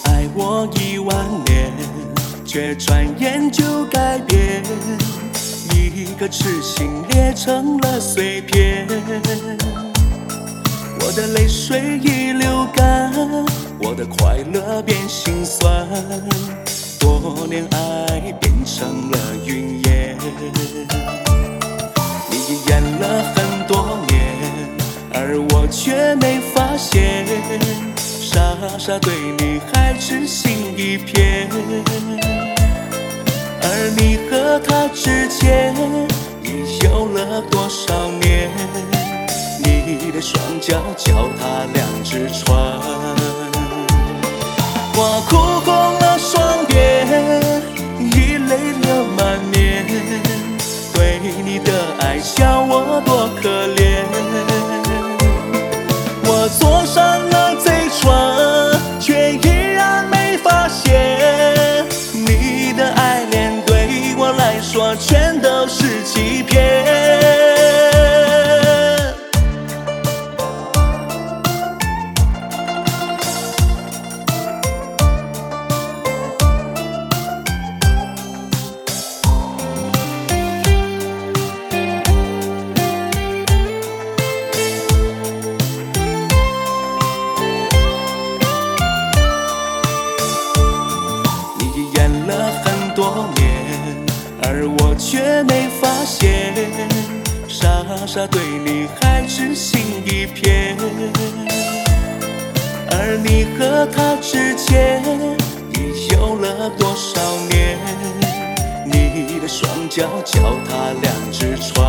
爱我10000年，却转眼就改变。一个痴心裂成了碎片，我的泪水已流干，我的快乐变心酸，多年爱变成了云烟。你演了很多年，而我却没发现，傻傻对你还痴心一片。而你和他之间已有了多少年？你的双脚脚踏2只船，我哭红了双眼，已泪流满面。对你的爱笑我多可怜，我坐上了贼船，却依然没发现，你的爱恋对我来说全都是欺骗。多年，而我却没发现，傻傻对你还痴心一片。而你和他之间已有了多少年？你的双脚脚踏2只船，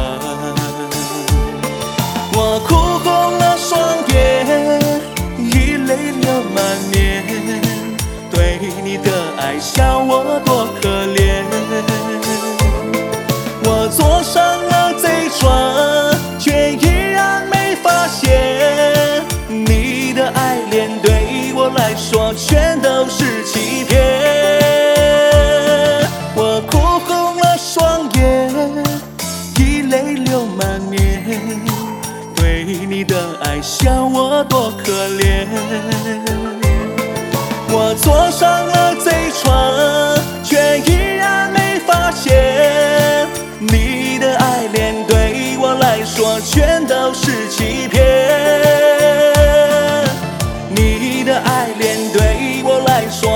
我哭红了双眼，已泪流满面。对你的爱笑我多可怜，我坐上了贼船，却依然没发现，你的爱恋对我来说全都是欺骗。我哭红了双眼，已泪流满面。对你的爱笑我多可怜，我坐上了贼船，却依然没发现，你的爱恋对我来说全都是欺骗。你的爱恋对我来说